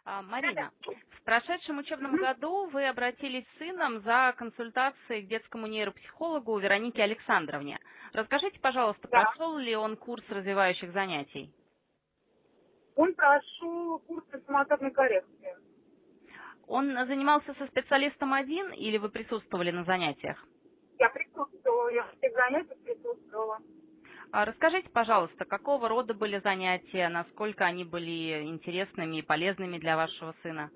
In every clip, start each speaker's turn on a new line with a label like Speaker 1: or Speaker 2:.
Speaker 1: Марина, в прошедшем учебном
Speaker 2: Мгм.
Speaker 1: году вы обратились с сыном за консультацией к детскому нейропсихологу Веронике Александровне. Расскажите, пожалуйста,
Speaker 2: Да.
Speaker 1: прошел ли он курс развивающих занятий?
Speaker 2: Он прошел курс информационной коррекции.
Speaker 1: Он занимался со специалистом один или вы присутствовали на занятиях?
Speaker 2: Я присутствовала, я в всех занятиях присутствовала.
Speaker 1: Расскажите, пожалуйста, какого рода были занятия, насколько они были интересными и полезными для вашего сына?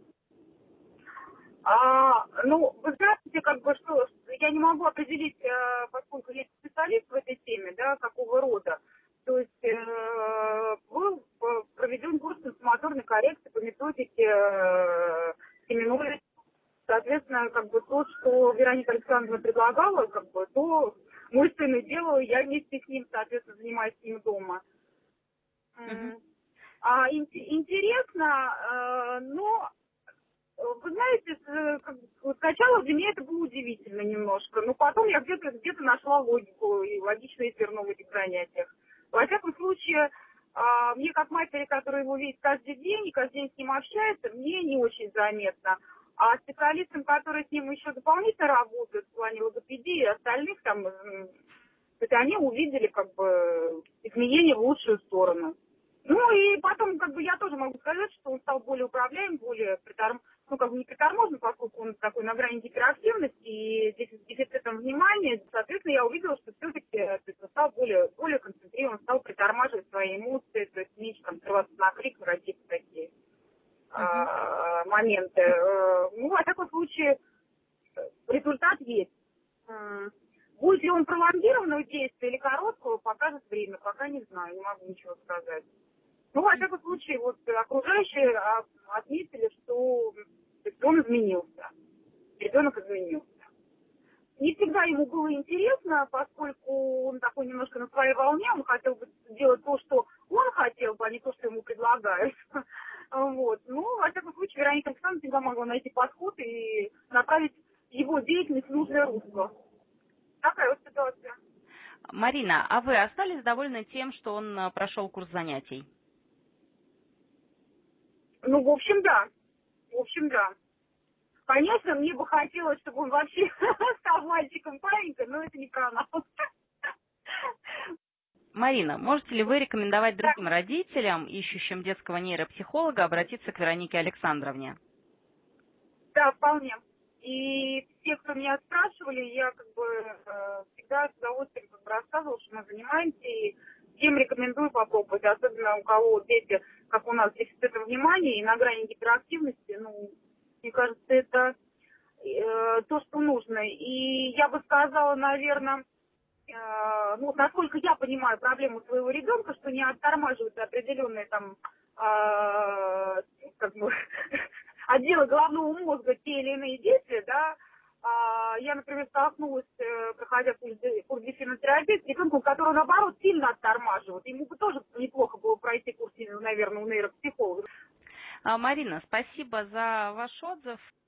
Speaker 2: Вы знаете, что я не могу определить, поскольку я не специалист в этой теме, да, какого рода. То есть был проведен курс информационной коррекции по методике Семиноли. Соответственно, то, что Вероника Александровна предлагала, то мой сын и делал, я вместе с ним, соответственно, занимаюсь с ним дома.
Speaker 1: Мгм.
Speaker 2: Интересно, но вы знаете, сначала для меня это было удивительно немножко, но потом я где-то нашла логику и логичное зерно в этих занятиях. Во всяком случае, мне как матери, которая его видит каждый день и каждый день с ним общается, мне не очень заметно. А специалистам, которые с ним еще дополнительно работают в плане логопедии и остальных, это они увидели изменения в лучшую сторону. Ну и потом, я тоже могу сказать, что он стал более управляем, более не приторможен, поскольку он такой на грани гиперактивности и с дефицитом внимания. Соответственно, я увидела, что все-таки он стал более концентрирован, стал притормаживать свои эмоции, то есть меньше срываться на крик, на какие-то такие
Speaker 1: Мгм.
Speaker 2: моменты. Во всяком случае, результат есть. Будет ли он пролонгированного действия или короткого, покажет время. Пока не знаю, не могу ничего сказать. Во всяком случае, окружающие отметили, что он изменился. Ребенок изменился. Не всегда ему было интересно, поскольку он такой немножко на своей волне, он хотел бы делать то, что он хотел бы, а не то, что ему предлагают. Во всяком случае, Вероника Александровна всегда могла найти подход и направить его деятельность в нужное русло. Такая вот ситуация.
Speaker 1: Марина, а вы остались довольны тем, что он прошел курс занятий?
Speaker 2: В общем, да. В общем, да. Конечно, мне бы хотелось, чтобы он вообще стал мальчиком паинькой, но это не про нас.
Speaker 1: Марина, можете ли вы рекомендовать
Speaker 2: Да,
Speaker 1: другим родителям, ищущим детского нейропсихолога, обратиться к Веронике Александровне?
Speaker 2: да, вполне. И все, кто меня спрашивали, я всегда с удовольствием рассказывала, что мы занимаемся, и всем рекомендую попробовать, особенно у кого дети, как у нас, с дефицитом внимания и на грани гиперактивности. Мне кажется, это то, что нужно. И я бы сказала, наверное, насколько я понимаю проблему своего ребенка, что не оттормаживаются определенные отделы головного мозга, те или иные действия, да. Я, например, столкнулась, проходя курс дефинотерапии, с ребенком, который, наоборот, сильно оттормаживает. Ему бы тоже неплохо было пройти курс, наверное, у нейропсихолога.
Speaker 1: Марина, спасибо за ваш отзыв.